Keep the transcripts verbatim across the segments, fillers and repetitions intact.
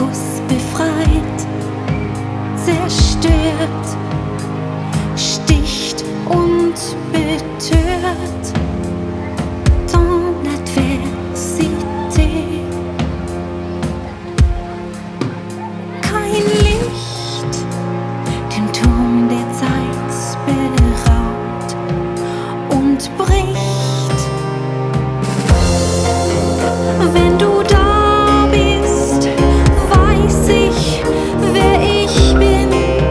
Kuss befreit, zerstört, sticht und betört. Ton Adversité. Kein Licht, den Turm der Zeit beraubt und bricht. Wenn du da bist, weiß ich, wer ich bin.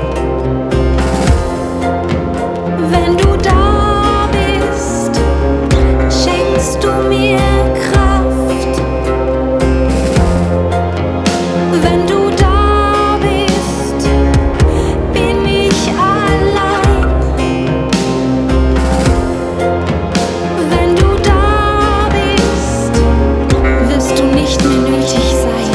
Wenn du da bist, schenkst du mir Kraft. Wenn du da bist, bin ich allein. Wenn du da bist, wirst du nicht mehr nötig sein.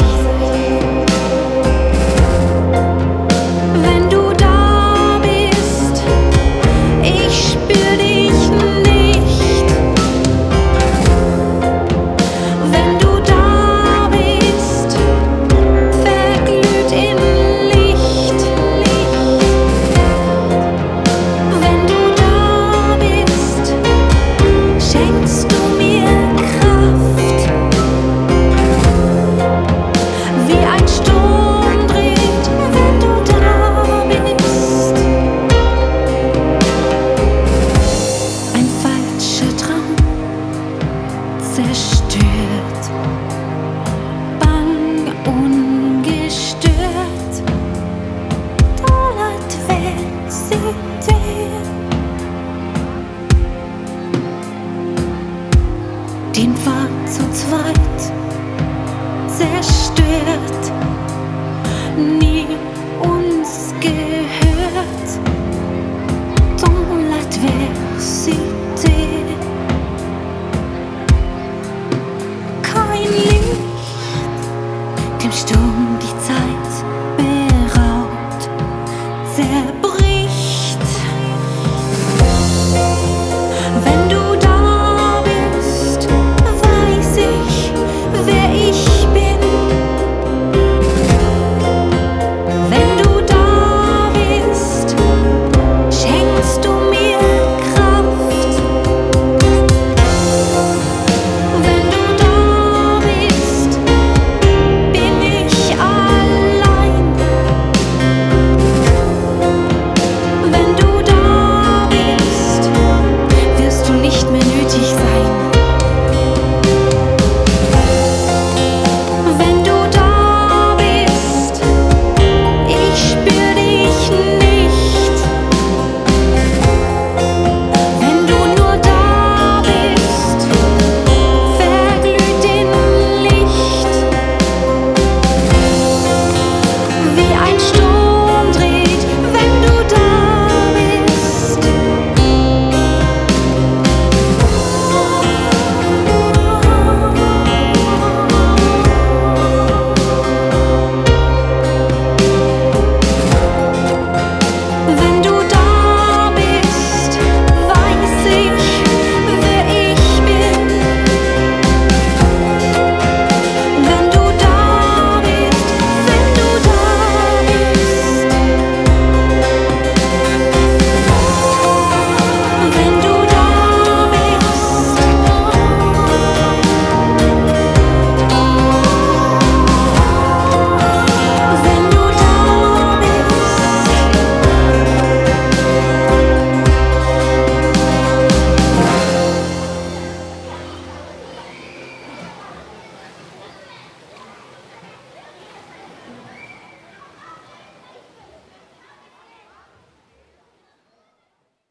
Wenn du da bist, ich spür dich nicht. Wenn du da bist, verglüht in Licht. Wenn du da bist, schenkst du mir Kraft. Wie ein Sturm dreht, wenn du da bist. Ein falscher Traum zerstört, bang ungestört. Dans l'adversité. Den Pfad zu zweit zerstört, nie uns gehört. Dans l'adversité.